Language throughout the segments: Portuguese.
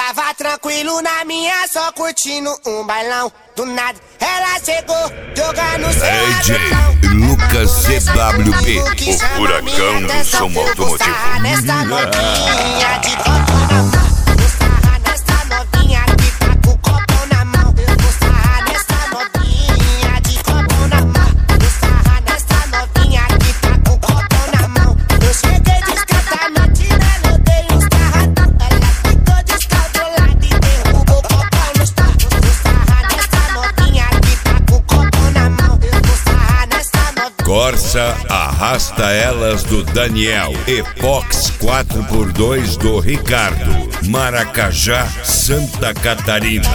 Tava tranquilo na minha, só curtindo um bailão. Do nada, ela chegou, jogando seu DJ Lucas CWB, o furacão do som automotivo. Nessa novinha de copo na mão. Vou sarrar nessa novinha que tá com o copo na mão. Vou sarrar nessa novinha de copo na mão. Vou sarrar nessa novinha que tá com o copo na mão. Eu cheguei discretamente, nela eu dei uns carradão. Ela ficou descontrolada e derrubou o copo no chão. Vou sarrar nessa novinha que tá com o copo na mão. Vou sarrar nessa novinha. Corsa Arrasta Elas do Daniel e Fox 4x2 do Ricardo, Maracajá, Santa Catarina.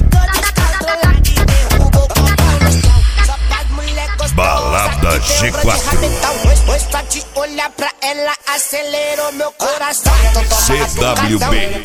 Balada G4 Pois pra te olhar pra ela acelerou meu coração. CWB.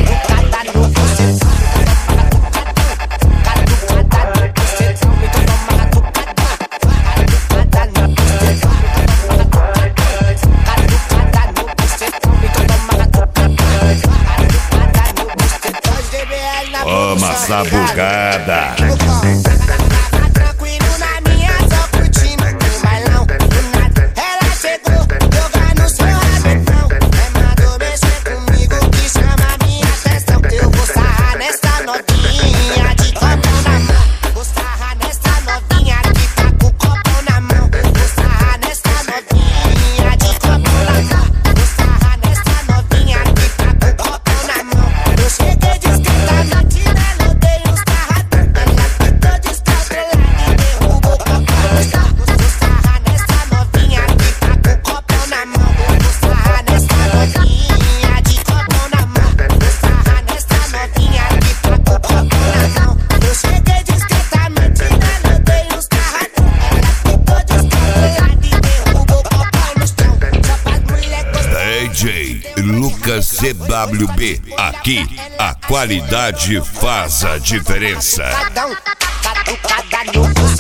Toma essa bugada. Tranquilo na minha, só curtindo um bailão. Do nada, ela chegou, jogando seu rabetão. Mandou mexer comigo que chama minha atenção. Eu vou sarrar nessa novinha de copo na mão. Vou sarrar nessa novinha que tá com o copo na mão. Vou sarrar nessa novinha de copo na mão. Vou sarrar nessa novinha que tá com o copo na mão. Eu cheguei discretamente, nela eu dei uns carradão. Ela ficou descontrolada e derrubou o copo no chão. Vou sarrar nessa novinha que tá com o copo na mão. Vou sarrar nessa novinha de copo na mão. Vou sarrar nessa novinha que tá com o copo na mão. Eu cheguei discretamente, nela eu dei uns carradão. Ela ficou descontrolada e derrubou o copo no chão. Só faz mulher gostar. DJ Lucas CWB, aqui a qualidade faz a diferença. Catucada no